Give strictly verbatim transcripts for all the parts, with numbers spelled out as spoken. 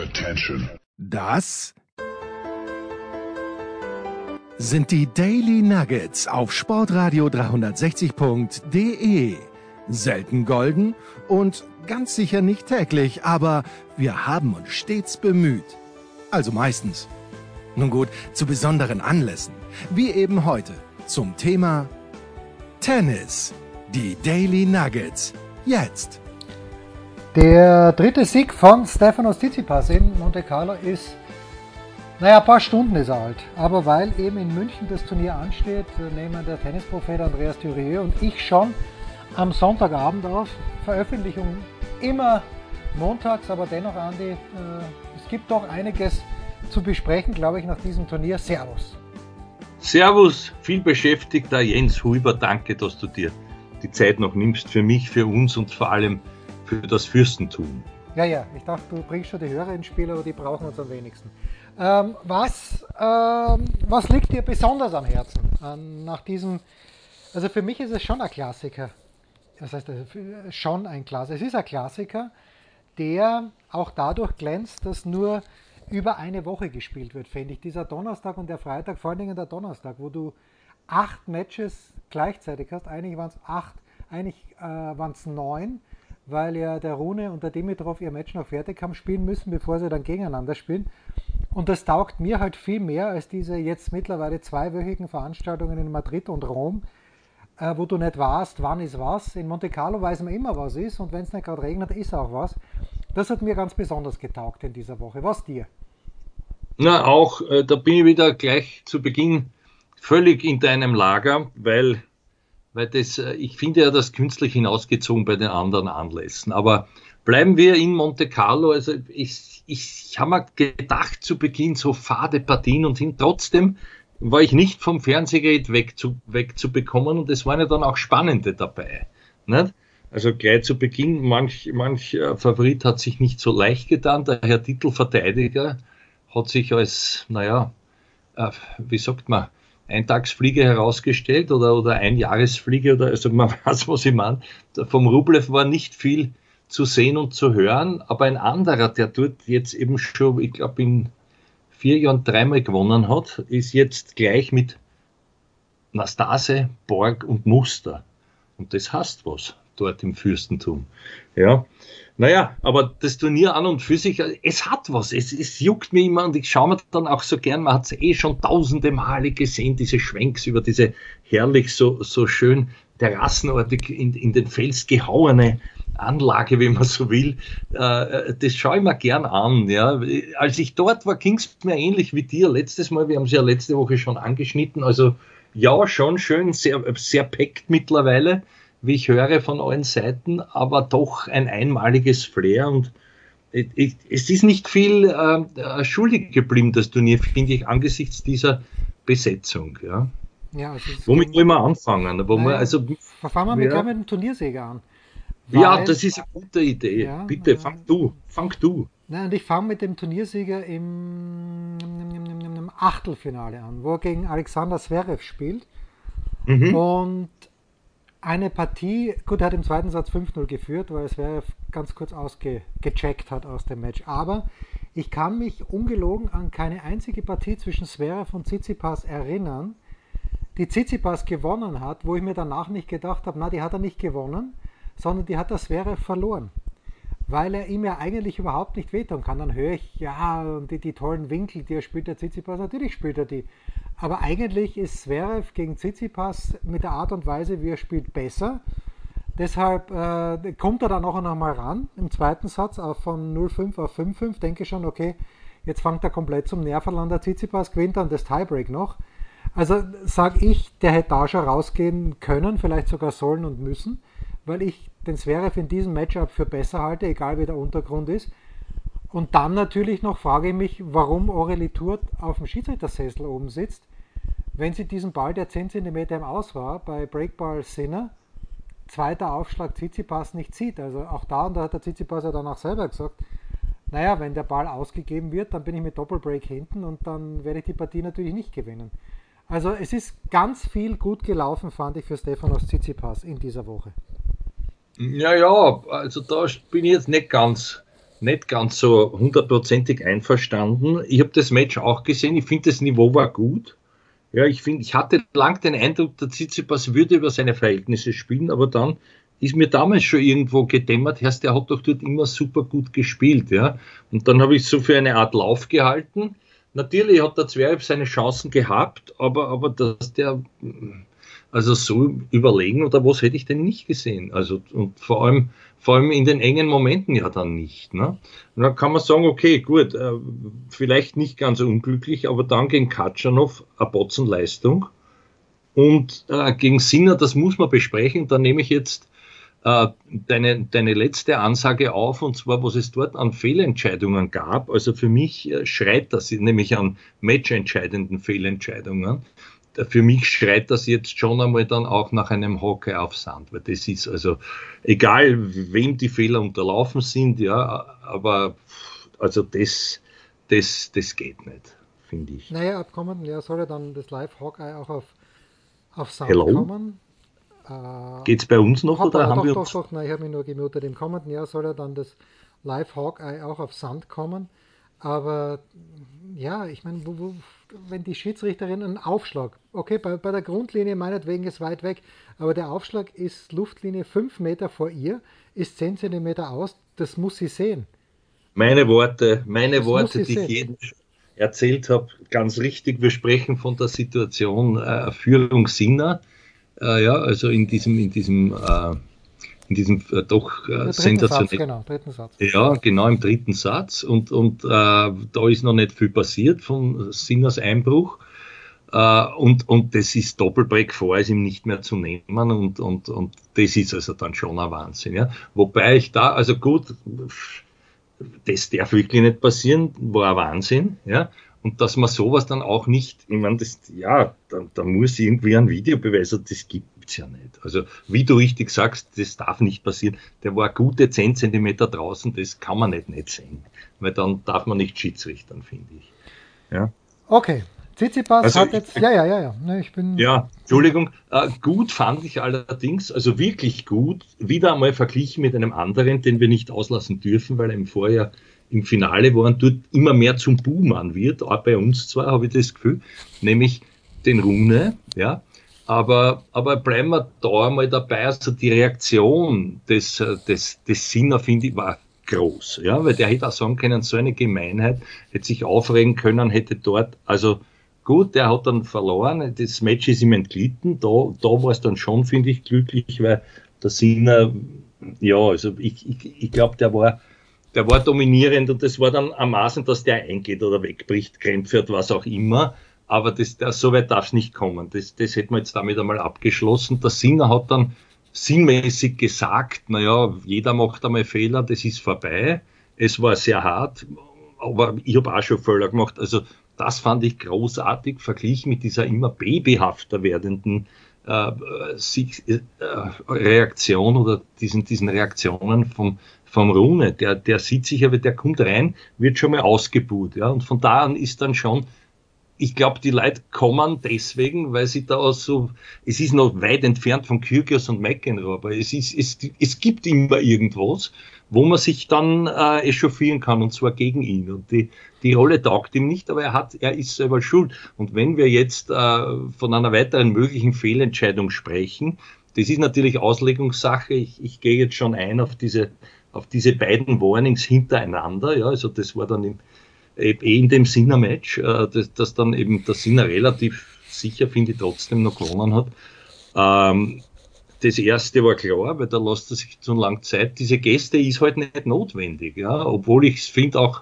Attention. Das sind die Daily Nuggets auf Sportradio dreihundertsechzig Punkt de. Selten golden und ganz sicher nicht täglich, aber wir haben uns stets bemüht. Also meistens. Nun gut, zu besonderen Anlässen, wie eben heute zum Thema Tennis. Die Daily Nuggets. Jetzt. Der dritte Sieg von Stefanos Tsitsipas in Monte Carlo ist, naja, ein paar Stunden ist er alt. Aber weil eben in München das Turnier ansteht, nehmen der Tennisprophet Andreas Thürieu und ich schon am Sonntagabend auf. Veröffentlichung immer montags, aber dennoch, Andi, äh, es gibt doch einiges zu besprechen, glaube ich, nach diesem Turnier. Servus. Servus, viel beschäftigter Jens Huber, danke, dass du dir die Zeit noch nimmst für mich, für uns und vor allem für das Fürstentum. Ja, ja, ich dachte, du bringst schon die Hörer ins Spiel, aber die brauchen uns am wenigsten. Ähm, was, ähm, was liegt dir besonders am Herzen ähm, nach diesem, also für mich ist es schon ein Klassiker, das heißt äh, schon ein Klassiker, es ist ein Klassiker, der auch dadurch glänzt, dass nur über eine Woche gespielt wird, finde ich. Dieser Donnerstag und der Freitag, vor allen Dingen der Donnerstag, wo du acht Matches gleichzeitig hast, eigentlich waren es acht, eigentlich äh, waren es neun, weil ja der Rune und der Dimitrov ihr Match noch fertig haben spielen müssen, bevor sie dann gegeneinander spielen. Und das taugt mir halt viel mehr als diese jetzt mittlerweile zweiwöchigen Veranstaltungen in Madrid und Rom, äh, wo du nicht weißt, wann ist was. In Monte Carlo weiß man immer, was ist, und wenn es nicht gerade regnet, ist auch was. Das hat mir ganz besonders getaugt in dieser Woche. Was dir? Na, auch, äh, da bin ich wieder gleich zu Beginn völlig in deinem Lager, weil, weil das, äh, ich finde ja das künstlich hinausgezogen bei den anderen Anlässen. Aber bleiben wir in Monte Carlo. Also ich, ich habe mir gedacht zu Beginn so fade Partien und hin. Trotzdem war ich nicht vom Fernsehgerät weg zu, wegzubekommen und es waren ja dann auch spannende dabei. Nicht? Also gleich zu Beginn, manch, manch äh, Favorit hat sich nicht so leicht getan. Der Herr Titelverteidiger hat sich als, naja, äh, wie sagt man, Eintagsfliege herausgestellt oder, oder Einjahresfliege, oder, also man weiß, was ich meine. Vom Rublev war nicht viel zu sehen und zu hören, aber ein anderer, der dort jetzt eben schon, ich glaube, in vier Jahren dreimal gewonnen hat, ist jetzt gleich mit Nastase, Borg und Muster. Und das heißt was dort im Fürstentum. Ja, naja, aber das Turnier an und für sich, es hat was, es, es juckt mir immer und ich schaue mir dann auch so gern, man hat es eh schon tausende Male gesehen, diese Schwenks über diese herrlich so, so schön terrassenartig in, in den Fels gehauene Anlage, wie man so will, äh, das schaue ich mir gern an. Ja. Als ich dort war, ging es mir ähnlich wie dir letztes Mal, wir haben es ja letzte Woche schon angeschnitten, also ja, schon schön, sehr, sehr packt mittlerweile, wie ich höre von allen Seiten, aber doch ein einmaliges Flair und ich, es ist nicht viel äh, schuldig geblieben, das Turnier, finde ich, angesichts dieser Besetzung. Ja. Ja, also womit wollen wir anfangen? Wo naja, wir, also, fangen wir mit, ja. mit dem Turniersieger an. Weil, ja, das ist eine gute Idee. Ja, bitte, äh, fang du, fang du. Nein, und ich fange mit dem Turniersieger im, im Achtelfinale an, wo er gegen Alexander Zverev spielt. Mhm. Und eine Partie, gut, er hat im zweiten Satz fünf null geführt, weil Zverev ganz kurz ausgecheckt hat aus dem Match. Aber ich kann mich ungelogen an keine einzige Partie zwischen Zverev und Tsitsipas erinnern, die Tsitsipas gewonnen hat, wo ich mir danach nicht gedacht habe, na, die hat er nicht gewonnen, sondern die hat der Zverev verloren. Weil er ihm ja eigentlich überhaupt nicht wehtun kann. Dann höre ich, ja, die, die tollen Winkel, die er spielt, der Tsitsipas, natürlich spielt er die. Aber eigentlich ist Zverev gegen Tsitsipas mit der Art und Weise, wie er spielt, besser. Deshalb äh, kommt er dann auch noch mal ran, im zweiten Satz, auf von null fünf auf fünf fünf. Denke schon, okay, jetzt fängt er komplett zum Nerven an, der Tsitsipas gewinnt dann das Tiebreak noch. Also sage ich, der hätte da schon rausgehen können, vielleicht sogar sollen und müssen, weil ich den Zverev in diesem Matchup für besser halte, egal wie der Untergrund ist. Und dann natürlich noch frage ich mich, warum Aurélie Tourt auf dem Schiedsrichtersessel oben sitzt, wenn sie diesen Ball, der zehn Zentimeter im Aus war, bei Breakball Sinner, zweiter Aufschlag Tsitsipas nicht sieht. Also auch da, und da hat der Tsitsipas ja dann auch selber gesagt, naja, wenn der Ball ausgegeben wird, dann bin ich mit Doppelbreak hinten und dann werde ich die Partie natürlich nicht gewinnen. Also es ist ganz viel gut gelaufen, fand ich, für Stefanos Tsitsipas in dieser Woche. Ja, ja, also da bin ich jetzt nicht ganz nicht ganz so hundertprozentig einverstanden. Ich habe das Match auch gesehen. Ich finde, das Niveau war gut. Ja, ich finde, ich hatte lang den Eindruck, der Tsitsipas würde über seine Verhältnisse spielen, aber dann ist mir damals schon irgendwo gedämmert, Herr, der hat doch dort immer super gut gespielt, ja. Und dann habe ich so für eine Art Lauf gehalten. Natürlich hat der Zverev seine Chancen gehabt, aber, aber dass der, also so überlegen oder was hätte ich denn nicht gesehen? Also, und vor allem, vor allem in den engen Momenten ja dann nicht, ne? Und dann kann man sagen, okay, gut, äh, vielleicht nicht ganz unglücklich, aber dann gegen Khachanov eine Botzenleistung. Und äh, gegen Sinner, das muss man besprechen, da nehme ich jetzt äh, deine, deine letzte Ansage auf, und zwar, was es dort an Fehlentscheidungen gab. Also für mich äh, schreit das, nämlich an matchentscheidenden Fehlentscheidungen. Für mich schreit das jetzt schon einmal dann auch nach einem Hockey auf Sand, weil das ist also, egal wem die Fehler unterlaufen sind, ja, aber also das, das, das geht nicht, finde ich. Naja, ab kommenden Jahr soll ja dann das Live-Hawkeye auch auf, auf Sand Hello? kommen. Äh, Geht's bei uns noch Hoppa, oder haben doch, wir doch, uns... doch, nein, ich habe mich nur gemutet. Im kommenden Jahr soll ja dann das Live-Hawkeye auch auf Sand kommen. Aber ja, ich meine, wo, wo, wenn die Schiedsrichterin einen Aufschlag, okay, bei, bei der Grundlinie meinetwegen ist weit weg, aber der Aufschlag ist Luftlinie fünf Meter vor ihr, ist zehn Zentimeter aus, das muss sie sehen. Meine Worte, meine Das Worte, muss sie die ich sehen. jedem erzählt habe, ganz richtig, wir sprechen von der Situation äh, Führung Sinner, äh, ja, also in diesem, in diesem, äh, in diesem äh, doch äh, sensationellen... Satz, genau, dritten Satz. Ja, genau, im dritten Satz. Und, und äh, da ist noch nicht viel passiert von Sinners Einbruch. Äh, und, und das ist Doppelbreak vor, ist ihm nicht mehr zu nehmen. Und, und, und das ist also dann schon ein Wahnsinn. Ja. Wobei ich da, also gut, das darf wirklich nicht passieren, war ein Wahnsinn. Ja. Und dass man sowas dann auch nicht, ich meine, das, ja, da, da muss irgendwie ein Videobeweis, das gibt's ja nicht. Also, wie du richtig sagst, das darf nicht passieren. Der war gute zehn Zentimeter draußen, das kann man nicht nicht sehen. Weil dann darf man nicht Schiedsrichtern, finde ich. Ja. Okay. Tsitsipas also hat jetzt, ich, ja, ja, ja, ja, ne, ich bin... Ja, Entschuldigung, äh, gut fand ich allerdings, also wirklich gut, wieder einmal verglichen mit einem anderen, den wir nicht auslassen dürfen, weil er im Vorjahr im Finale war und dort immer mehr zum Buhmann wird, auch bei uns zwar, habe ich das Gefühl, nämlich den Rune, ja, aber, aber bleiben wir da einmal dabei, also die Reaktion des, des, des Sinner, finde ich, war groß, ja, weil der hätte auch sagen können, so eine Gemeinheit, hätte sich aufregen können, hätte dort, also gut, der hat dann verloren, das Match ist ihm entglitten, da, da war es dann schon, finde ich, glücklich, weil der Sinner, ja, also ich, ich, ich glaube, der war, der war dominierend und das war dann am Maßen, dass der eingeht oder wegbricht, Krämpfe hat, was auch immer, aber das, das, so weit darf es nicht kommen, das, das hätten wir jetzt damit einmal abgeschlossen. Der Sinner hat dann sinnmäßig gesagt, naja, jeder macht einmal Fehler, das ist vorbei, es war sehr hart, aber ich habe auch schon Fehler gemacht, also das fand ich großartig, verglichen mit dieser immer babyhafter werdenden äh, äh, Reaktion oder diesen, diesen Reaktionen vom, vom Rune. Der, der sieht sich aber, der kommt rein, wird schon mal ausgebuht. Ja? Und von da an ist dann schon, ich glaube, die Leute kommen deswegen, weil sie da so, es ist noch weit entfernt von Kyrgios und McEnroe, aber es, ist, es, es gibt immer irgendwas, wo man sich dann äh, echauffieren kann, und zwar gegen ihn. Und die, die Rolle taugt ihm nicht, aber er hat, er ist selber schuld. Und wenn wir jetzt äh, von einer weiteren möglichen Fehlentscheidung sprechen, das ist natürlich Auslegungssache. Ich, ich gehe jetzt schon ein auf diese, auf diese beiden Warnings hintereinander. Ja, also das war dann im, eh in dem Sinner-Match, äh, dass, dass dann eben der Sinner relativ sicher, finde ich, trotzdem noch gewonnen hat. Ähm, Das erste war klar, weil da lässt er sich zu lang Zeit. Diese Geste ist halt nicht notwendig, ja, obwohl ich es finde auch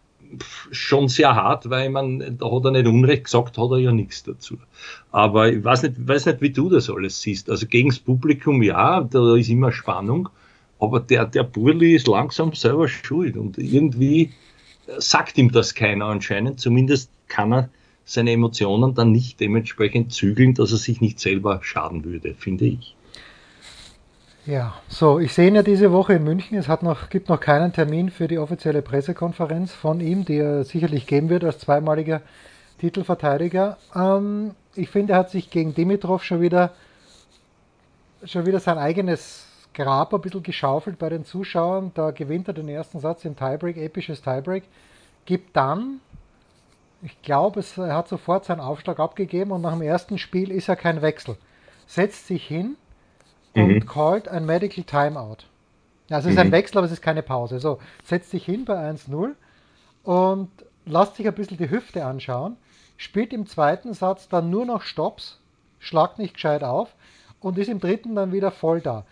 schon sehr hart, weil man, da hat er nicht Unrecht gesagt, hat er ja nichts dazu. Aber ich weiß nicht, weiß nicht, wie du das alles siehst. Also gegen das Publikum, ja, da ist immer Spannung, aber der, der Burli ist langsam selber schuld und irgendwie sagt ihm das keiner anscheinend. Zumindest kann er seine Emotionen dann nicht dementsprechend zügeln, dass er sich nicht selber schaden würde, finde ich. Ja, so, ich sehe ihn ja diese Woche in München. Es hat noch, gibt noch keinen Termin für die offizielle Pressekonferenz von ihm, die er sicherlich geben wird als zweimaliger Titelverteidiger. Ähm, ich finde, er hat sich gegen Dimitrov schon wieder, schon wieder sein eigenes Grab ein bisschen geschaufelt bei den Zuschauern. Da gewinnt er den ersten Satz im Tiebreak, episches Tiebreak. Gibt dann, ich glaube, er hat sofort seinen Aufschlag abgegeben und nach dem ersten Spiel ist er kein Wechsel. Setzt sich hin und mhm. callt ein Medical Timeout. Also es ist mhm. ein Wechsel, aber es ist keine Pause. So, setzt sich hin bei eins null und lasst sich ein bisschen die Hüfte anschauen. Spielt im zweiten Satz dann nur noch Stops, schlagt nicht gescheit auf und ist im dritten dann wieder voll da.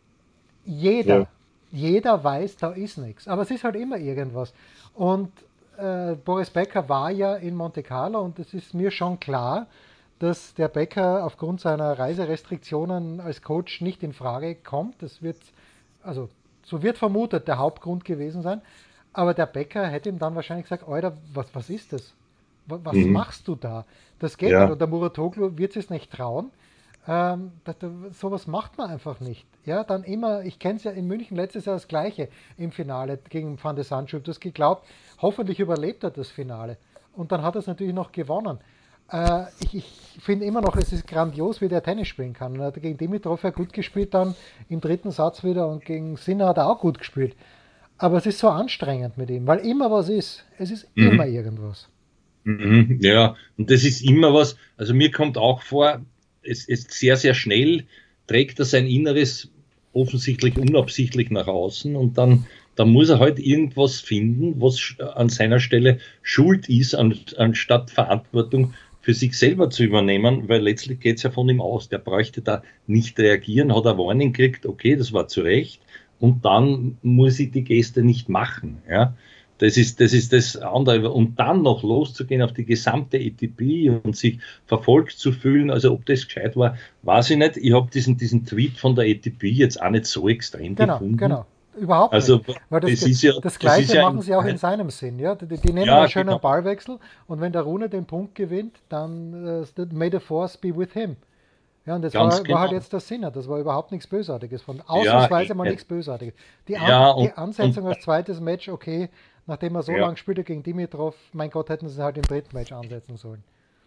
Jeder, ja. jeder weiß, da ist nichts. Aber es ist halt immer irgendwas. Und äh, Boris Becker war ja in Monte Carlo und es ist mir schon klar, dass der Becker aufgrund seiner Reiserestriktionen als Coach nicht in Frage kommt. Das wird, also so wird vermutet, der Hauptgrund gewesen sein. Aber der Becker hätte ihm dann wahrscheinlich gesagt, Alter, was, was ist das? Was mhm. machst du da? Das geht ja. nicht. Und der Muratoglu wird es nicht trauen. Ähm, das, sowas macht man einfach nicht. Ja, dann immer, ich kenne es ja in München letztes Jahr das Gleiche im Finale gegen Van de Sande. Du hast geglaubt, hoffentlich überlebt er das Finale. Und dann hat er es natürlich noch gewonnen. Äh, ich ich finde immer noch, es ist grandios, wie der Tennis spielen kann. Und er hat gegen Dimitrov ja gut gespielt, dann im dritten Satz wieder und gegen Sinner hat er auch gut gespielt. Aber es ist so anstrengend mit ihm, weil immer was ist. Es ist mhm. immer irgendwas. Mhm, ja, und das ist immer was, also mir kommt auch vor, es ist sehr, sehr schnell, trägt er sein Inneres offensichtlich unabsichtlich nach außen und dann, dann muss er halt irgendwas finden, was an seiner Stelle Schuld ist, an, anstatt Verantwortung für sich selber zu übernehmen, weil letztlich geht es ja von ihm aus. Der bräuchte da nicht reagieren, hat er Warning gekriegt, okay, das war zu Recht, und dann muss ich die Geste nicht machen, ja. Das ist, das ist das andere. Und dann noch loszugehen auf die gesamte A T P und sich verfolgt zu fühlen, also ob das gescheit war, weiß ich nicht. Ich habe diesen, diesen Tweet von der A T P jetzt auch nicht so extrem genau, gefunden. Genau, überhaupt also, nicht. Weil das, das, ist ja, das Gleiche das ist machen ja sie auch in seinem Sinn. Ja? Die, die nehmen ja, einen schönen genau. Ballwechsel und wenn der Rune den Punkt gewinnt, dann uh, may the force be with him. Ja, und das war, genau. war halt jetzt der Sinner. Das war überhaupt nichts Bösartiges. Von ausnahmsweise ja, mal nichts Bösartiges. Die, An ja, und, die Ansetzung und, als zweites Match, okay, nachdem er so ja. lange spielte gegen Dimitrov, mein Gott, hätten sie halt im dritten Match ansetzen sollen.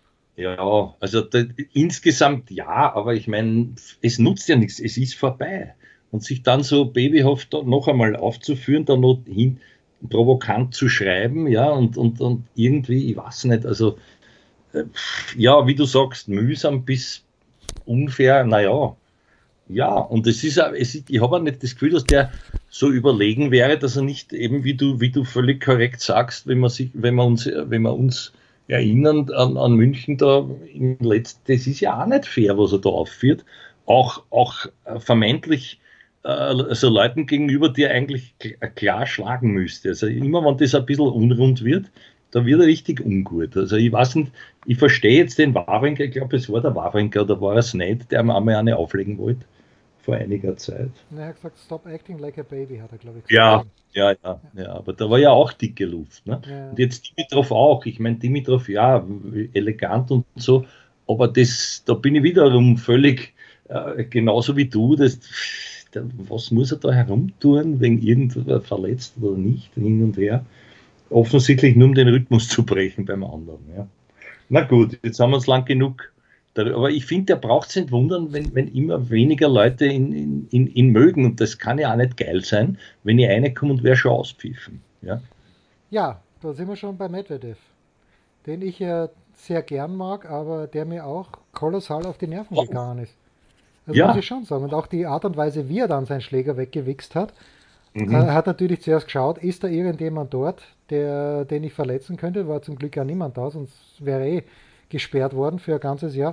Ja, also da, insgesamt ja, aber ich meine, es nutzt ja nichts, es ist vorbei. Und sich dann so babyhaft noch einmal aufzuführen, dann noch hin, provokant zu schreiben, ja, und, und, und irgendwie, ich weiß nicht, also äh, ja, wie du sagst, mühsam bis unfair, naja, ja, und es ist, es ist ich habe auch nicht das Gefühl, dass der so überlegen wäre, dass er nicht eben, wie du, wie du völlig korrekt sagst, wenn man sich, wenn wir uns, wenn wir uns erinnern an, an München da im letzten, das ist ja auch nicht fair, was er da aufführt, auch, auch vermeintlich äh, also Leuten gegenüber, die er eigentlich klar schlagen müsste. Also immer, wenn das ein bisschen unrund wird, da wird er richtig ungut. Also ich weiß nicht, ich verstehe jetzt den Wawrinka, ich glaube, es war der Wawrinka oder war es nicht, der mir einmal eine auflegen wollte, vor einiger Zeit. Er hat gesagt, stop acting like a baby, hat er, glaube ich, gesagt. Ja, ja, ja, ja, aber da war ja auch dicke Luft. Ne? Ja. Und jetzt Dimitrov auch. Ich meine, Dimitrov, ja, elegant und so, aber das, da bin ich wiederum völlig äh, genauso wie du, das, der, was muss er da herumtun, wegen irgendwer verletzt oder nicht, hin und her. Offensichtlich nur um den Rhythmus zu brechen beim anderen. Ja. Na gut, jetzt haben wir uns lang genug. Aber ich finde, der braucht sich nicht wundern, wenn, wenn immer weniger Leute ihn, ihn, ihn mögen. Und das kann ja auch nicht geil sein, wenn ich reinkomme und wäre schon auspfiffen. Ja? Ja, da sind wir schon bei Medvedev, den ich ja sehr gern mag, aber der mir auch kolossal auf die Nerven oh. gegangen ist. Das ja. muss ich schon sagen. Und auch die Art und Weise, wie er dann seinen Schläger weggewichst hat. Mhm. Er hat natürlich zuerst geschaut, ist da irgendjemand dort, der, den ich verletzen könnte. War zum Glück ja niemand da, sonst wäre eh gesperrt worden für ein ganzes Jahr.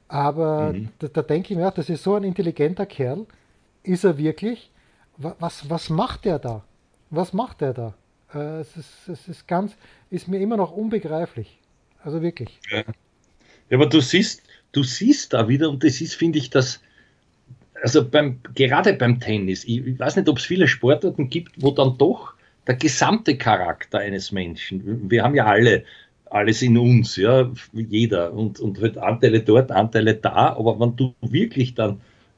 Aber mhm. da, da denke ich mir auch, das ist so ein intelligenter Kerl. Ist er wirklich? Was, was macht der da? Was macht der da? Äh, es ist, es ist ganz, ist mir immer noch unbegreiflich. Also wirklich. Ja, ja, aber du siehst, du siehst da wieder, und das ist, finde ich, das, also beim, gerade beim Tennis, ich, ich weiß nicht, ob es viele Sportarten gibt, wo dann doch der gesamte Charakter eines Menschen, wir haben ja alle alles in uns, ja, jeder, und, und halt Anteile dort, Anteile da, aber wenn du wirklich dann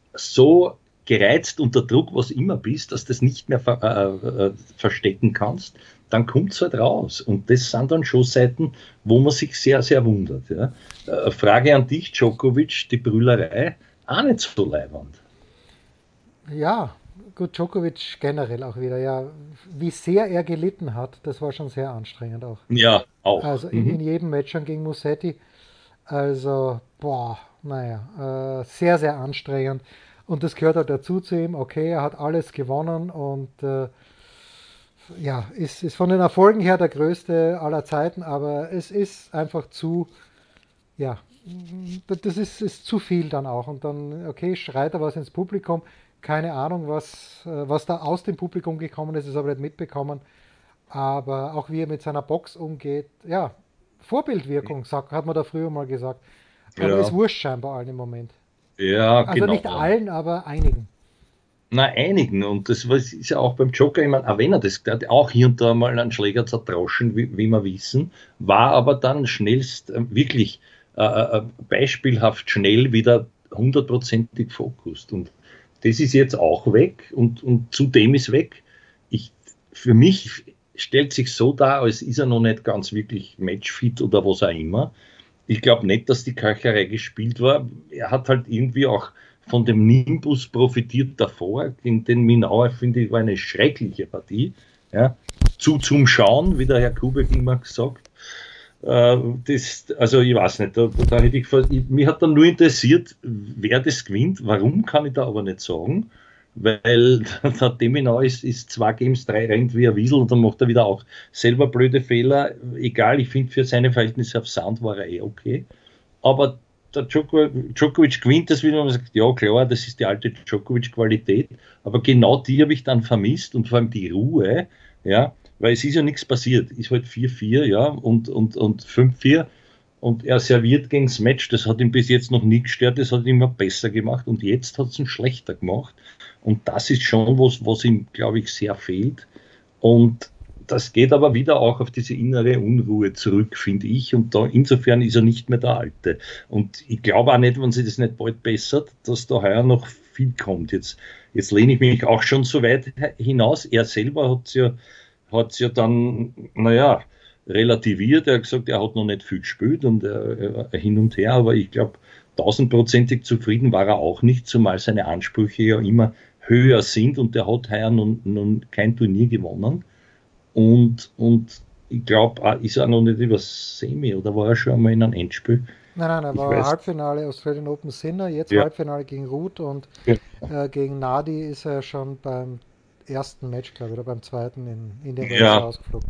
so gereizt unter Druck, was immer bist, dass du das nicht mehr ver, äh, äh, verstecken kannst, dann kommt es halt raus. Und das sind dann schon Seiten, wo man sich sehr, sehr wundert. Ja. Äh, Frage an dich, Djokovic, die Brüllerei, auch nicht so leiwand. Ja, gut, Djokovic generell auch wieder, ja, wie sehr er gelitten hat, das war schon sehr anstrengend auch. Ja, auch. Also in, in Mhm. jedem Match schon gegen Musetti. Also, boah, naja, äh, sehr, sehr anstrengend. Und das gehört halt dazu zu ihm. Okay, er hat alles gewonnen und äh, ja, ist, ist von den Erfolgen her der größte aller Zeiten, aber es ist einfach zu, ja, das ist, ist zu viel dann auch. Und dann, okay, schreit er was ins Publikum. Keine Ahnung, was, äh, was da aus dem Publikum gekommen ist, ist aber nicht mitbekommen. Aber auch wie er mit seiner Box umgeht, ja, Vorbildwirkung, sagt, hat man da früher mal gesagt. Aber ist Ja, wurscht scheinbar allen im Moment. ja, Also genau. nicht allen, aber einigen. Na, einigen. Und das was ist ja auch beim Joker, ich meine, auch wenn er das, der hat auch hier und da mal einen Schläger zertroschen, wie, wie wir wissen, war aber dann schnellst äh, wirklich äh, äh, beispielhaft schnell wieder hundertprozentig fokussiert. Und das ist jetzt auch weg und, und zudem ist weg. Ich, für mich stellt sich so dar, als ist er noch nicht ganz wirklich matchfit oder was auch immer. Ich glaube nicht, dass die Köcherei gespielt war. Er hat halt irgendwie auch von dem Nimbus profitiert davor. Gegen den Minauer, finde ich, war eine schreckliche Partie. Ja. Zu zum Schauen, wie der Herr Kubek immer gesagt. Äh, das, also ich weiß nicht, da, da hätte ich, ich, mich hat dann nur interessiert, wer das gewinnt. Warum, kann ich da aber nicht sagen. Weil der Deminau ist, ist zwei Games, drei rennt wie ein Wiesel und dann macht er wieder auch selber blöde Fehler. Egal, ich finde, für seine Verhältnisse auf Sound war er eh okay. Aber der Djokovic, Djokovic gewinnt das wieder und man sagt, ja klar, das ist die alte Djokovic-Qualität. Aber genau die habe ich dann vermisst und vor allem die Ruhe, ja, weil es ist ja nichts passiert. Ist halt vier vier, ja, und, und, und fünf vier. Und er serviert gegen das Match, das hat ihn bis jetzt noch nie gestört, das hat ihn immer besser gemacht und jetzt hat es ihn schlechter gemacht. Und das ist schon was, was ihm, glaube ich, sehr fehlt. Und das geht aber wieder auch auf diese innere Unruhe zurück, finde ich. Und da, insofern ist er nicht mehr der Alte. Und ich glaube auch nicht, wenn sich das nicht bald bessert, dass da heuer noch viel kommt. Jetzt, jetzt lehne ich mich auch schon so weit hinaus. Er selber hat es ja, hat's ja dann, naja, relativiert. Er hat gesagt, er hat noch nicht viel gespielt und er, er hin und her. Aber ich glaube, tausendprozentig zufrieden war er auch nicht, zumal seine Ansprüche ja immer höher sind. Und der hat heuer nun, nun kein Turnier gewonnen. Und, und ich glaube, ist er noch nicht über Semi oder war er schon einmal in einem Endspiel? Nein, nein, er Ich war weiß. Halbfinale Australian Open Sinner, jetzt Ja. Halbfinale gegen Ruth und Ja. äh, gegen Nadi ist er schon beim ersten Match, glaube ich, oder beim zweiten in, in den Ja. Wälzer ausgeflogen.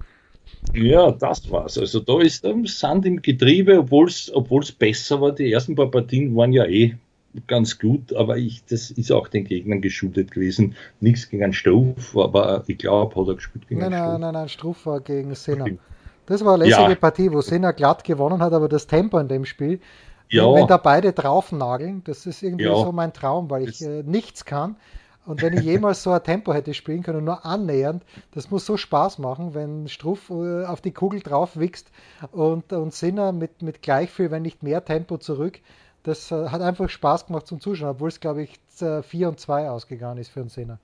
Ja, das war's. Also da ist ähm, Sand im Getriebe, obwohl es besser war. Die ersten paar Partien waren ja eh ganz gut, aber ich, das ist auch den Gegnern geschuldet gewesen. Nichts gegen einen Struff, aber ich glaube, hat er gespielt gegen Nein, einen nein, Struff. nein, nein, Struff war gegen Sinner. Das war eine lässige Ja, Partie, wo Sinner glatt gewonnen hat, aber das Tempo in dem Spiel, wenn, wenn ja, da beide draufnageln, das ist irgendwie ja. so mein Traum, weil ich Das, äh, nichts kann. Und wenn ich jemals so ein Tempo hätte spielen können, nur annähernd, das muss so Spaß machen, wenn Struff äh, auf die Kugel drauf wichst und, und Sinner mit, mit gleich viel, wenn nicht mehr Tempo zurück. Das äh, hat einfach Spaß gemacht zum Zuschauen, obwohl es, glaube ich, vier und zwei ausgegangen ist für den Sinner.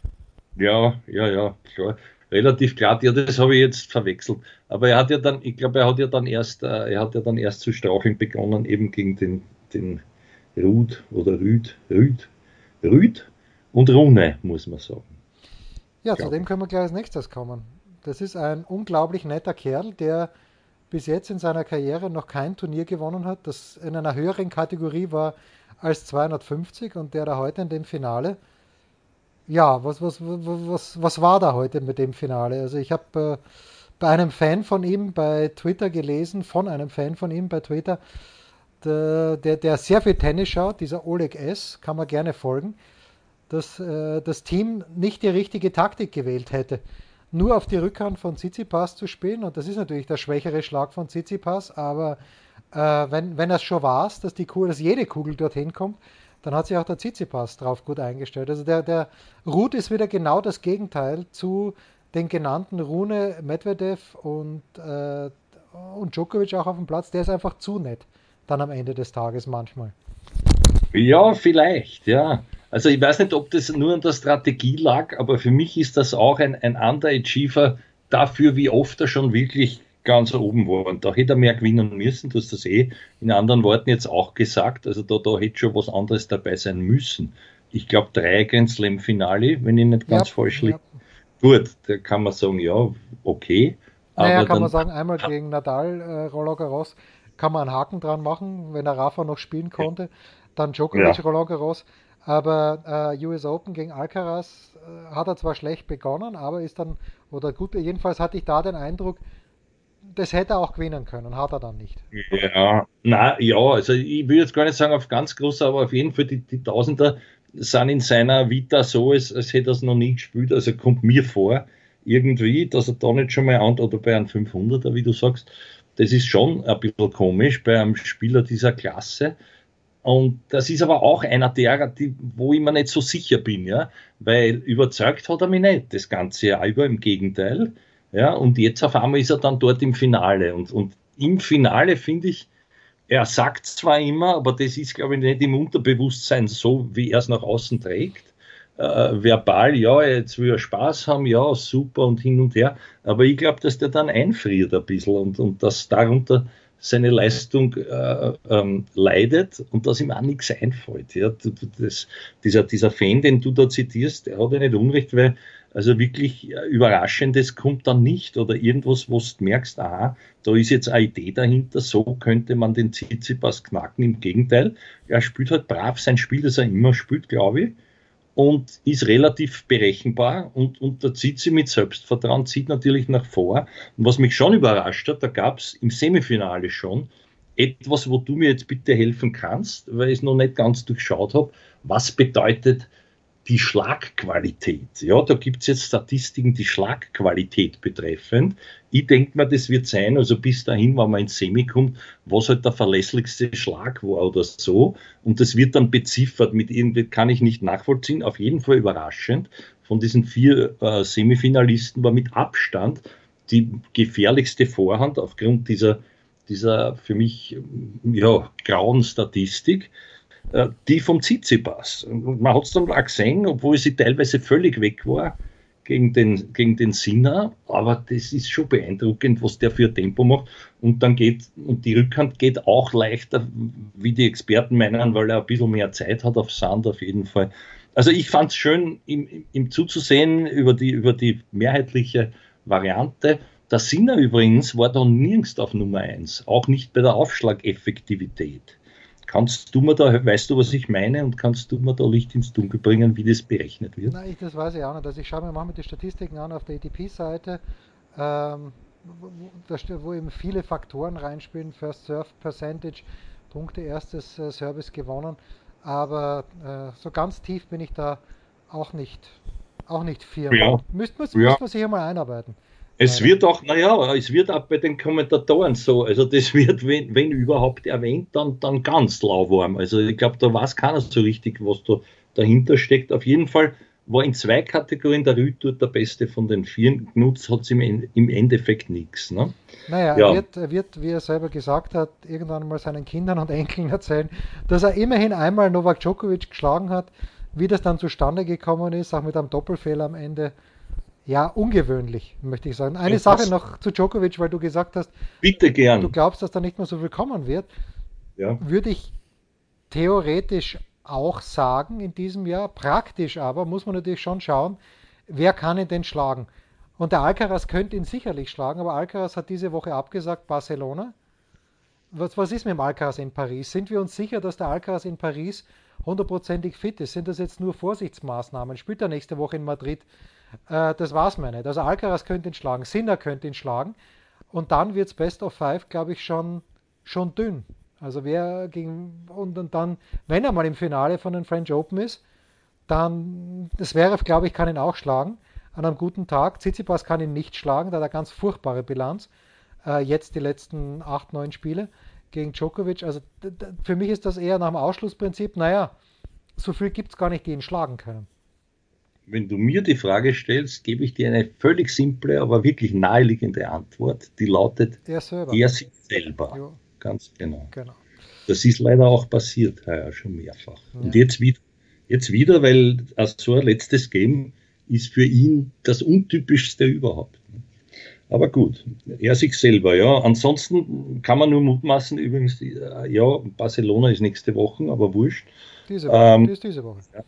ja, ja, ja, klar. Relativ glatt, ja, das habe ich jetzt verwechselt. Aber er hat ja dann, ich glaube, er hat ja dann erst, äh, er hat ja dann erst zu straucheln begonnen, eben gegen den, den Rud oder Rüd, Rüd, Rüd und Rune, muss man sagen, Ja, zu glaube dem ich. können wir gleich als nächstes kommen. Das ist ein unglaublich netter Kerl, der bis jetzt in seiner Karriere noch kein Turnier gewonnen hat, das in einer höheren Kategorie war als zweihundertfünfzig und der da heute in dem Finale. Ja, was, was, was, was war da heute mit dem Finale? Also ich habe äh, bei einem Fan von ihm bei Twitter gelesen, von einem Fan von ihm bei Twitter, der, der, der sehr viel Tennis schaut, dieser Oleg S., kann man gerne folgen, dass äh, das Team nicht die richtige Taktik gewählt hätte. Nur auf die Rückhand von Tsitsipas zu spielen, und das ist natürlich der schwächere Schlag von Tsitsipas, aber äh, wenn, wenn er es schon war, dass, die Kugel, dass jede Kugel dorthin kommt, dann hat sich auch der Tsitsipas drauf gut eingestellt. Also der, der Ruud ist wieder genau das Gegenteil zu den genannten Rune, Medvedev und, äh, und Djokovic auch auf dem Platz. Der ist einfach zu nett dann am Ende des Tages manchmal. Ja, vielleicht, ja. Also ich weiß nicht, ob das nur an der Strategie lag, aber für mich ist das auch ein, ein Underachiever dafür, wie oft er schon wirklich ganz oben war. Und da hätte er mehr gewinnen müssen, du hast das eh in anderen Worten jetzt auch gesagt. Also da, da hätte schon was anderes dabei sein müssen. ich glaube, drei Grand Slam Finale, wenn ich nicht ganz ja, falsch liege. Ja. Gut, da kann man sagen, ja, okay. Naja, aber kann dann, man sagen, einmal gegen Nadal, äh, Roland Garros, kann man einen Haken dran machen, wenn er Rafa noch spielen konnte. Dann Djokovic, ja, Roland Garros. Aber äh, U S Open gegen Alcaraz äh, hat er zwar schlecht begonnen, aber ist dann, oder gut, jedenfalls hatte ich da den Eindruck, das hätte er auch gewinnen können, hat er dann nicht. ja, na, ja, also ich will jetzt gar nicht sagen auf ganz groß, aber auf jeden Fall die, die Tausender sind in seiner Vita so, als, als hätte er es noch nie gespielt. Also kommt mir vor, irgendwie, dass er da nicht schon mal an, oder bei einem fünfhunderter, wie du sagst, das ist schon ein bisschen komisch bei einem Spieler dieser Klasse. Und das ist aber auch einer derer, die, wo ich mir nicht so sicher bin, ja, weil überzeugt hat er mich nicht das ganze Jahr über, im Gegenteil. Ja, und jetzt auf einmal ist er dann dort im Finale. Und, und im Finale finde ich, er sagt zwar immer, aber das ist, glaube ich, nicht im Unterbewusstsein so, wie er es nach außen trägt. Äh, verbal, ja, jetzt will er Spaß haben, ja, super und hin und her. Aber ich glaube, dass der dann einfriert ein bisschen und, und dass darunter seine Leistung äh, ähm, leidet und dass ihm auch nichts einfällt. Ja. Das, dieser, dieser Fan, den du da zitierst, der hat ja nicht Unrecht, weil also wirklich Überraschendes kommt dann nicht oder irgendwas, wo du merkst, aha, da ist jetzt eine Idee dahinter, so könnte man den Tsitsipas knacken. Im Gegenteil, er spielt halt brav sein Spiel, das er immer spielt, glaube ich, und ist relativ berechenbar und, und da zieht sie mit Selbstvertrauen, zieht natürlich nach vor. Und was mich schon überrascht hat, da gab es im Semifinale schon etwas, wo du mir jetzt bitte helfen kannst, weil ich es noch nicht ganz durchschaut habe. Was bedeutet die Schlagqualität? Ja, da gibt es jetzt Statistiken, die Schlagqualität betreffend. Ich denke mir, das wird sein, also bis dahin, wenn man ins Semi kommt, was halt der verlässlichste Schlag war oder so. Und das wird dann beziffert mit irgendwie, kann ich nicht nachvollziehen, auf jeden Fall überraschend. Von diesen vier äh, Semifinalisten war mit Abstand die gefährlichste Vorhand aufgrund dieser, dieser für mich ja, grauen Statistik, die vom Tsitsipas. Man hat es dann auch gesehen, obwohl sie teilweise völlig weg war gegen den, gegen den Sinner, aber das ist schon beeindruckend, was der für ein Tempo macht. Und dann geht, und die Rückhand geht auch leichter, wie die Experten meinen, weil er ein bisschen mehr Zeit hat auf Sand auf jeden Fall. Also ich fand es schön, ihm, ihm zuzusehen über die, über die mehrheitliche Variante. Der Sinner übrigens war da nirgends auf Nummer eins, auch nicht bei der Aufschlageffektivität. Kannst du mir da, weißt du, was ich meine, und kannst du mir da Licht ins Dunkel bringen, wie das berechnet wird? Nein, ich, das weiß ich auch nicht. Also ich schaue mir mal die Statistiken an auf der A T P-Seite, ähm, wo, wo, wo eben viele Faktoren reinspielen. First Serve Percentage, Punkte, erstes äh, Service gewonnen. Aber äh, so ganz tief bin ich da auch nicht, auch nicht firm. Ja. Müsste man, Ja. müsste man sich hier mal einarbeiten. Es wird auch, naja, es wird auch bei den Kommentatoren so, also das wird, wenn, wenn überhaupt erwähnt, dann, dann ganz lauwarm. Also ich glaube, da weiß keiner so richtig, was da dahinter steckt. Auf jeden Fall war in zwei Kategorien der Rüd dort der Beste von den vier. Genutzt hat es im, im Endeffekt nichts. Ne? Naja, ja. er, wird, er wird, wie er selber gesagt hat, irgendwann mal seinen Kindern und Enkeln erzählen, dass er immerhin einmal Novak Djokovic geschlagen hat. Wie das dann zustande gekommen ist, auch mit einem Doppelfehler am Ende. Ja, ungewöhnlich, möchte ich sagen. Eine ja, Sache noch zu Djokovic, weil du gesagt hast, bitte gern. Du glaubst, dass da nicht mehr so viel kommen wird. Ja. Würde ich theoretisch auch sagen in diesem Jahr. Praktisch aber muss man natürlich schon schauen, wer kann ihn denn schlagen. Und der Alcaraz könnte ihn sicherlich schlagen, aber Alcaraz hat diese Woche abgesagt, Barcelona. Was, was ist mit dem Alcaraz in Paris? Sind wir uns sicher, dass der Alcaraz in Paris hundertprozentig fit ist? Sind das jetzt nur Vorsichtsmaßnahmen? Spielt er nächste Woche in Madrid? Das war's mir nicht. Also Alcaraz könnte ihn schlagen, Sinner könnte ihn schlagen und dann wird es Best of Five, glaube ich, schon, schon dünn. Also wer gegen und, und dann, wenn er mal im Finale von den French Open ist, dann, das wäre, glaube ich, kann ihn auch schlagen an einem guten Tag. Tsitsipas kann ihn nicht schlagen, da hat er ganz furchtbare Bilanz. Äh, jetzt die letzten acht, neun Spiele gegen Djokovic. Also d- d- für mich ist das eher nach dem Ausschlussprinzip, naja, so viel gibt es gar nicht, die ihn schlagen können. Wenn du mir die Frage stellst, gebe ich dir eine völlig simple, aber wirklich naheliegende Antwort. Die lautet, er, selber. er sich selber. Jo. Ganz genau. genau. Das ist leider auch passiert, ja, schon mehrfach. Ja. Und jetzt wieder, jetzt wieder, weil so ein letztes Game ist für ihn das Untypischste überhaupt. Aber gut, er sich selber, ja. Ansonsten kann man nur mutmaßen, übrigens, ja, Barcelona ist nächste Woche, aber wurscht. Diese Woche, ähm, die ist diese Woche. Ja.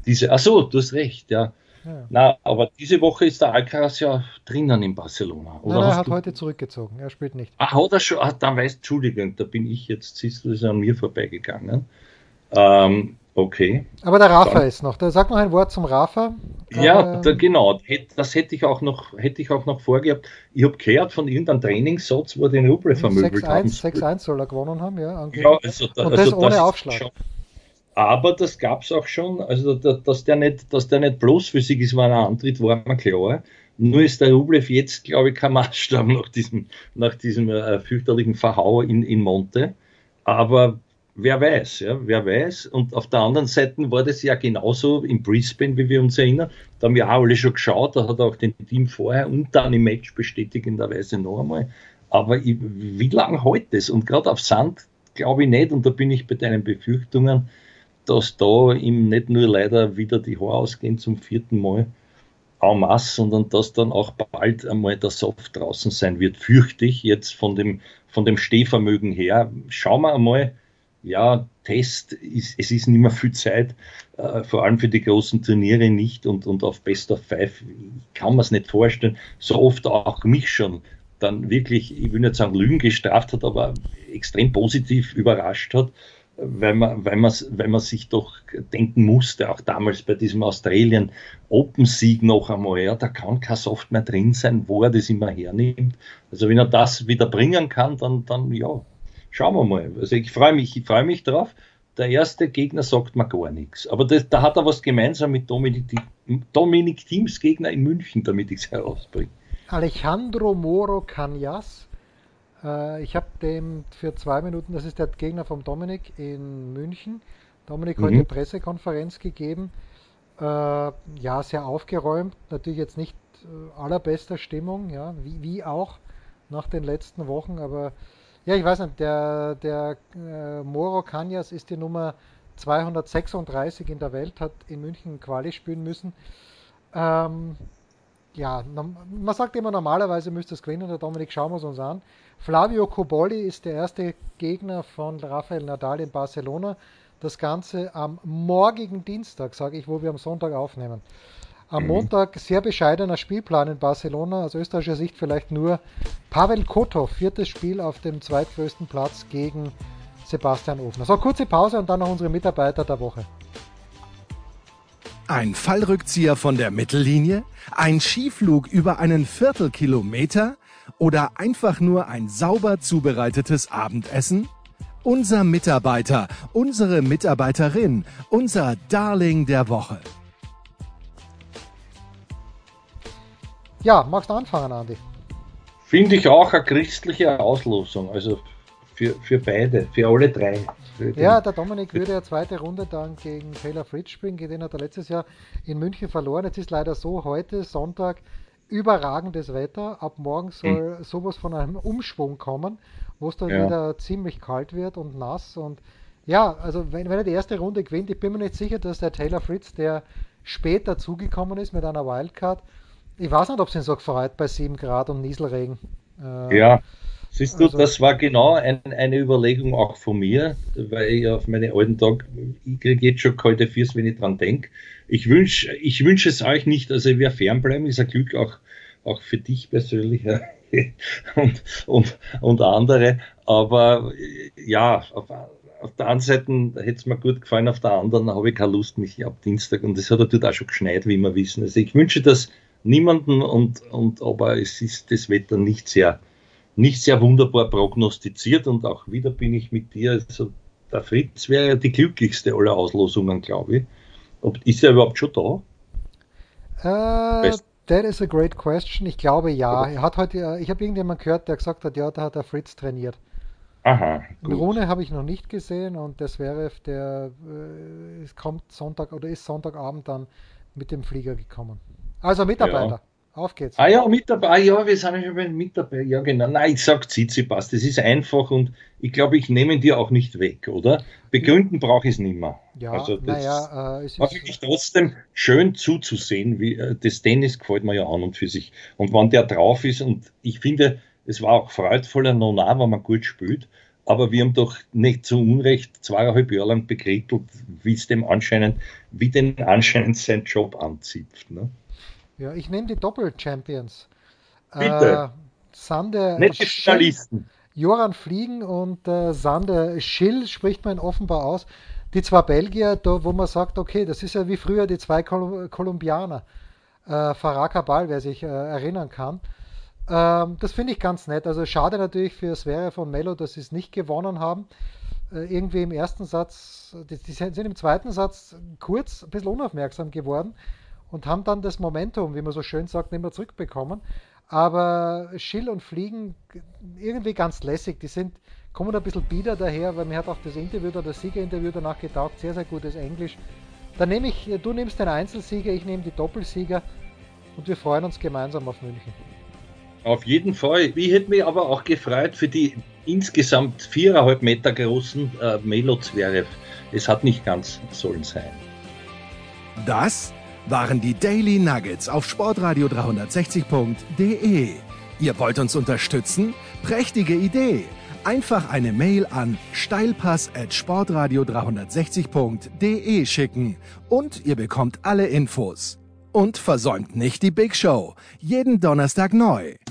Diese, ach so, du hast recht, ja. ja. Na, aber diese Woche ist der Alcaraz ja drinnen in Barcelona. Oder nein, er hat du... heute zurückgezogen, er spielt nicht. Ach, hat er schon, ach, dann weißt du, Entschuldigung, da bin ich jetzt, siehst du, das ist an mir vorbeigegangen. Ähm, okay. Aber der Rafa dann, ist noch, da sag noch ein Wort zum Rafa. Ja, ähm, da, genau, das hätte ich auch noch, hätte ich auch noch vorgehabt. Ich habe gehört von irgendeinem Trainingssatz, wo den Rublev vermöbelt haben. sechs eins soll er gewonnen haben, ja. Ja, also, da, und das also ohne das Aufschlag. Schon, aber das gab es auch schon, also da, dass, der nicht, dass der nicht bloß für sich ist, war ein Antritt, war mir klar. Nur ist der Rublev jetzt, glaube ich, kein Maßstab nach diesem, nach diesem äh, fürchterlichen Verhau in, in Monte. Aber wer weiß, ja, wer weiß. Und auf der anderen Seite war das ja genauso in Brisbane, wie wir uns erinnern. Da haben wir auch alle schon geschaut, da hat er auch den Team vorher und dann im Match bestätigenderweise noch einmal. Aber ich, wie lange hält das? Und gerade auf Sand glaube ich nicht, und da bin ich bei deinen Befürchtungen, dass da ihm nicht nur leider wieder die Haare ausgehen zum vierten Mal en masse, sondern dass dann auch bald einmal der Soft draußen sein wird, fürchte ich jetzt von dem, von dem Stehvermögen her. Schauen wir einmal, ja, Test, ist, es ist nicht mehr viel Zeit, äh, vor allem für die großen Turniere nicht und, und auf Best of Five kann man es nicht vorstellen, so oft auch mich schon dann wirklich, ich will nicht sagen Lügen gestraft hat, aber extrem positiv überrascht hat, weil man, weil man, weil man sich doch denken musste, auch damals bei diesem Australian Open Sieg noch einmal, ja, da kann kein Soft mehr drin sein, wo er das immer hernimmt. Also wenn er das wieder bringen kann, dann, dann ja, schauen wir mal. Also ich freue mich, ich freue mich drauf. Der erste Gegner sagt mir gar nichts. Aber das, da hat er was gemeinsam mit Dominik, Dominik Thiems Gegner in München, damit ich es herausbringe. Alejandro Moro Cañas. Ich habe dem für zwei Minuten, das ist der Gegner vom Dominik in München, Dominik mhm. heute Pressekonferenz gegeben. Äh, ja, sehr aufgeräumt, natürlich jetzt nicht äh, allerbester Stimmung, ja, wie, wie auch nach den letzten Wochen, aber ja, ich weiß nicht, der, der äh, Moro Cañas ist die Nummer zweihundertsechsunddreißig in der Welt, hat in München Quali spielen müssen. Ähm, ja, man sagt immer, normalerweise müsste es gewinnen, der Dominik, schauen wir es uns an. Flavio Cobolli ist der erste Gegner von Rafael Nadal in Barcelona. Das Ganze am morgigen Dienstag, sage ich, wo wir am Sonntag aufnehmen. Am Montag sehr bescheidener Spielplan in Barcelona, aus österreichischer Sicht vielleicht nur Pavel Kotov, viertes Spiel auf dem zweitgrößten Platz gegen Sebastian Ofner. So, kurze Pause und dann noch unsere Mitarbeiter der Woche. Ein Fallrückzieher von der Mittellinie? Ein Skiflug über einen Viertelkilometer? Oder einfach nur ein sauber zubereitetes Abendessen? Unser Mitarbeiter, unsere Mitarbeiterin, unser Darling der Woche. Ja, magst du anfangen, Andi? Finde ich auch eine christliche Auslosung, also für, für beide, für alle drei. Für ja, der Dominik würde ja zweite Runde dann gegen Taylor Fritz spielen, den hat er letztes Jahr in München verloren. Jetzt ist leider so, heute Sonntag überragendes Wetter, ab morgen soll hm. sowas von einem Umschwung kommen, wo es dann ja. wieder ziemlich kalt wird und nass und ja, also wenn, wenn er die erste Runde gewinnt, ich bin mir nicht sicher, dass der Taylor Fritz, der später zugekommen ist mit einer Wildcard, ich weiß nicht, ob es ihn so gefreut bei sieben Grad und Nieselregen. Äh, ja, siehst du, also, das war genau ein, eine Überlegung auch von mir, weil ich auf meine alten Tage, ich kriege jetzt schon kalte Füße, wenn ich dran denke. Ich wünsche ich wünsch es euch nicht, also ich werde fernbleiben, ist ein Glück auch, auch für dich persönlich und, und, und andere, aber ja, auf, auf der einen Seite hätte es mir gut gefallen, auf der anderen habe ich keine Lust, mich ab Dienstag, und es hat natürlich auch schon geschneit, wie wir wissen. Also ich wünsche das niemanden, und, und aber es ist das Wetter nicht sehr, nicht sehr wunderbar prognostiziert, und auch wieder bin ich mit dir, also der Fritz wäre ja die glücklichste aller Auslosungen, glaube ich. Ob, ist er überhaupt schon da? Äh, that is a great question. Ich glaube ja. Er hat heute, ich habe irgendjemand gehört, der gesagt hat, ja, da hat der Fritz trainiert. Aha. Gut. Rune habe ich noch nicht gesehen, und der Zverev, der äh, kommt Sonntag oder ist Sonntagabend dann mit dem Flieger gekommen. Also Mitarbeiter, ja. Auf geht's. Ah ja, Mitarbeiter, ja, wir sind ja schon bei den Mitarbeitern. Ja, genau. Nein, ich sag Tsitsipas, das ist einfach, und ich glaube, ich nehme ihn dir auch nicht weg, oder? Begründen ja. brauche ich es nicht mehr. Ja, also das naja, äh, es war wirklich trotzdem schön zuzusehen, wie äh, das Tennis gefällt mir ja an und für sich. Und wenn der drauf ist, und ich finde, es war auch freudvoller Nona, wenn man gut spielt, aber wir haben doch nicht zu Unrecht zweieinhalb Jahre lang bekrittelt, wie es dem anscheinend, wie den anscheinend sein Job anzieht. Ne? Ja, ich nehme die Doppel-Champions. Bitte. Äh, Sander Nicht die Finalisten. Joran Fliegen und äh, Sander Schill spricht man offenbar aus. Die zwei Belgier, da, wo man sagt, okay, das ist ja wie früher die zwei Kol Kolumbianer. Äh, Farah Cabal, wer sich äh, erinnern kann. Ähm, das finde ich ganz nett. Also schade natürlich für Zverev und Melo, dass sie es nicht gewonnen haben. Äh, irgendwie im ersten Satz, die, die sind im zweiten Satz kurz ein bisschen unaufmerksam geworden und haben dann das Momentum, wie man so schön sagt, nicht mehr zurückbekommen. Aber Schill und Fliegen irgendwie ganz lässig. Die sind, kommen ein bisschen bieder daher, weil mir hat auch das Interview oder das Siegerinterview danach getaugt. Sehr, sehr gutes Englisch. Dann nehme ich, du nimmst den Einzelsieger, ich nehme die Doppelsieger und wir freuen uns gemeinsam auf München. Auf jeden Fall. Ich hätte mich aber auch gefreut für die insgesamt viereinhalb Meter großen äh, Melo Zverev. Es hat nicht ganz sollen sein. Das waren die Daily Nuggets auf sportradio dreihundertsechzig punkt de. Ihr wollt uns unterstützen? Prächtige Idee! Einfach eine Mail an steilpass at sportradio dreihundertsechzig punkt de schicken und ihr bekommt alle Infos. Und versäumt nicht die Big Show. Jeden Donnerstag neu.